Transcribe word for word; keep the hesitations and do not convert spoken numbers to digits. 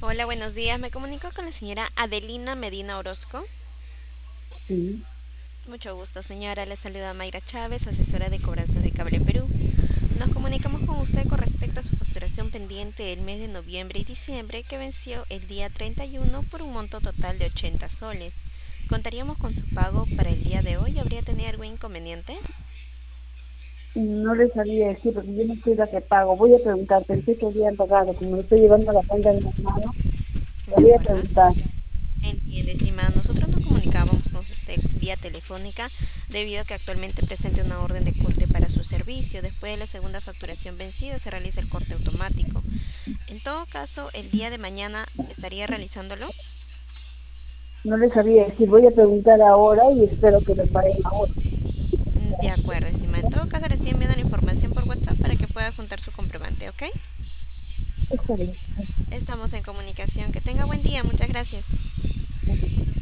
Hola, buenos días. Me comunico con la señora Adelina Medina Orozco. Sí, Mucho gusto, señora. Le saluda Mayra Chávez, asesora de cobranzas de Cable Perú. Nos comunicamos con usted con respecto a su facturación pendiente del mes de noviembre y diciembre que venció el día treinta y uno por un monto total de ochenta soles. ¿Contaríamos con su pago para el día de hoy? ¿Habría tenido algún inconveniente? no le sabía decir porque yo no soy la que pago. Voy a preguntar, pensé que habían pagado, como lo estoy llevando a la cuenta de mi hermano, le ¿De voy a acuerdo? preguntar. Entiende, estimada. Nosotros nos comunicábamos con usted vía telefónica debido a que actualmente presente una orden de corte para su servicio. Después de la segunda facturación vencida se realiza el corte automático. En todo caso, el día de mañana estaría realizándolo. No le sabía decir, voy a preguntar ahora y espero que me paguen ahora. De acuerdo, estimada. En todo caso, le estoy enviando la información por WhatsApp para que pueda juntar su comprobante, ¿ok? Está bien. Estamos en comunicación. Que tenga buen día. Muchas gracias.